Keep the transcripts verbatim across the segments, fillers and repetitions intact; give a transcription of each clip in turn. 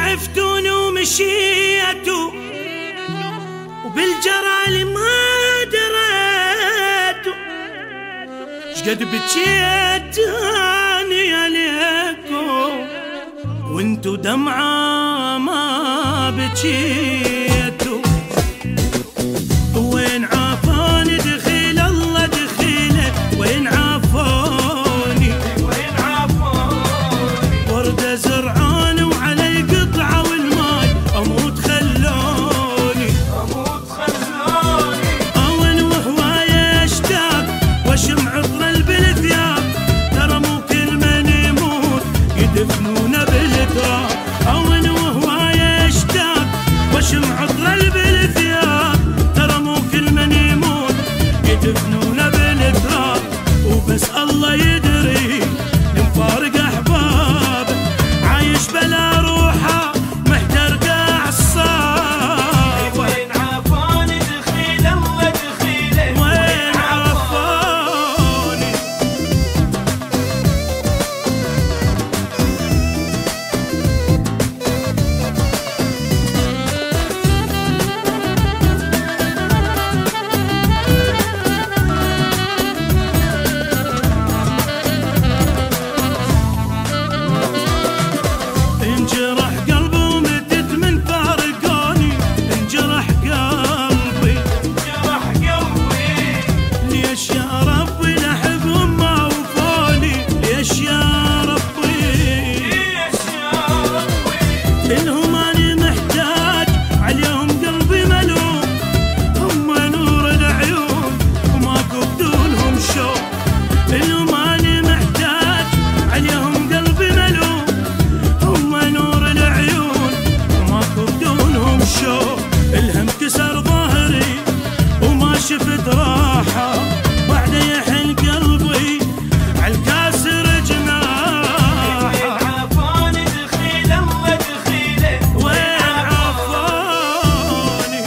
عفتوني ومشيتوا وبالجرال ما دريتوا شقد بكيت اني عليكم وانتو دمعة ما بكيتوا. وين عافاني دخيل الله دخيله وين عافاني وين عافاني وردة زرعانة وعلي قطعة والماي اموت خلوني اموت خلوني اول وهواية اشتاق واشم عطر البلثياب ترى مو كل من يموت يدفنونه بالتراب. اول وهواية اشتاق واشم عطر البلثياب ترى مو كل من يموت يدفنونه بالتراب. وبس الله يدري نفارق احباب عايش بلا روحه محترقه عالصاب. وين عافاني دخيل الله دخيله وين عافاني انجرح قلبي ومتت من فارقوني انجرح قلبي جرح قلبي ليش يا ربي لحبهم ما وفوني ليش يا ربي ليش يا ربي إنهم أنا محتاج عليهم قلبي ملوم هم نور العيون وماكو بدونهم شوق. إنهم أنا محتاج عليهم قلبي ملوم هم نور العيون وماكو بدونهم شوق. الهم كسر ظهري وما شفت راحة بعد يحن قلبي عالكاسر جناحه. وين عافاني دخيل الله دخيله وين عافاني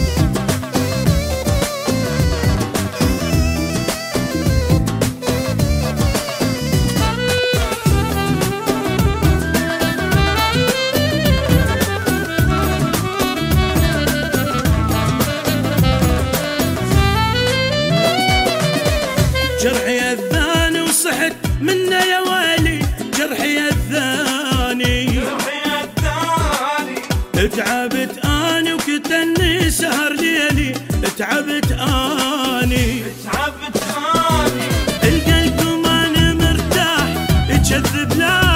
جرحي اذاني وصحت منه يا ويلي جرحي اذاني جرحي الثاني تعبت اني وكتني سهر ليلي تعبت اني تعبت ثاني القلب ما انا مرتاح يكذب لا